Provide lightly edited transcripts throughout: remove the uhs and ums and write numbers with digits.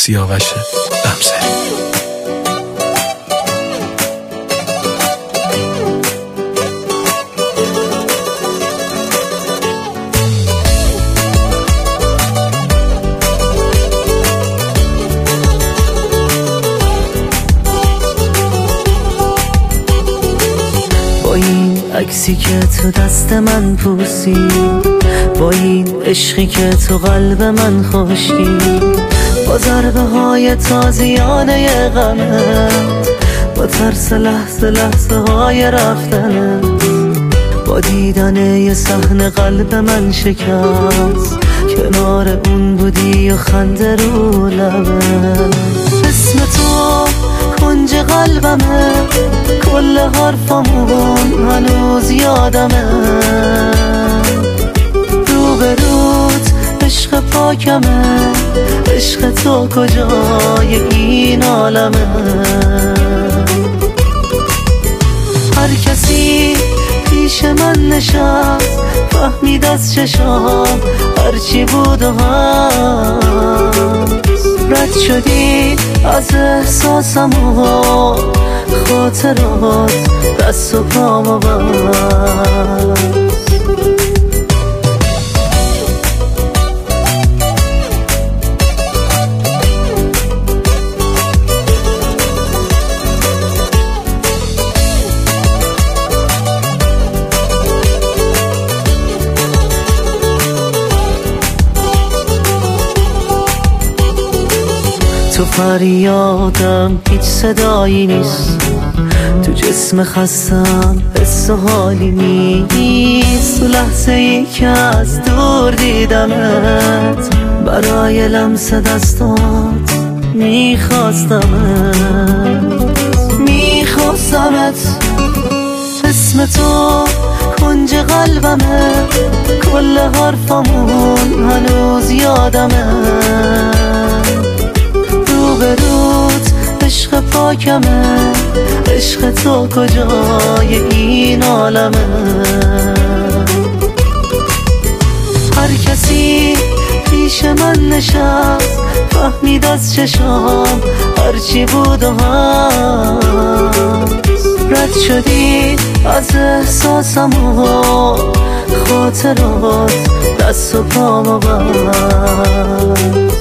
سیاوش غمزه. با این عکسی که تو دست من پوسی، با این عشقی که تو قلب من خوشی، با ضربه های تازیانه غمه، با ترس لحظه لحظه های رفتنه، با دیدن یه صحنه قلب من شکست، کنار اون بودی و خنده رو لبه. اسم تو کنج قلبمه، کل حرفامون هنوز یادمه، روبروت عشق پاکمه، عشق تو کجای این عالمه. هر کسی پیش من نشست، فهمید از چشام هرچی بود و هست، رد شدی از احساسم و خاطرات دست و پامو بست. تو فریادم هیچ صدایی نیست، تو جسم خستم حس و حالی نیست، تو لحظه ای که از دور دیدمت، برای لمس دستات میخواستمت. اسم تو کنج قلبمه، کل حرفامون هنوز یادمه، روبروت عشق پاکمه، عشق تو کجای این عالمه. هر کسی پیش من نشست، فهمید از چشام هرچی بود و هست، رد شدی از احساسم و خاطرات دست و پامو بست.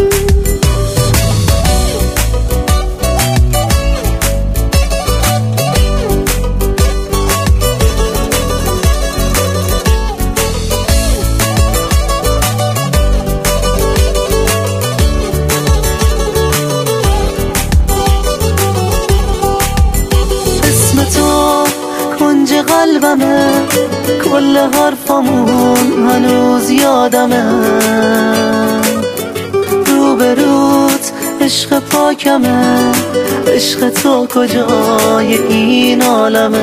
کنج قلبمه، کل حرفامون هنوز یادمه، روبروت عشق پاکمه، عشق تو کجای این عالمه.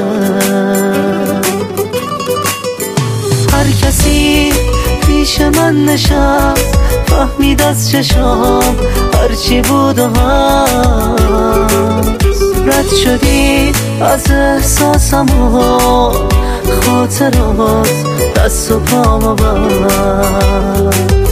هر کسی پیش من نشست، فهمید از چشام هرچی بود و هست، رد شدی از احساسم و خاطرات دست و پامو بست.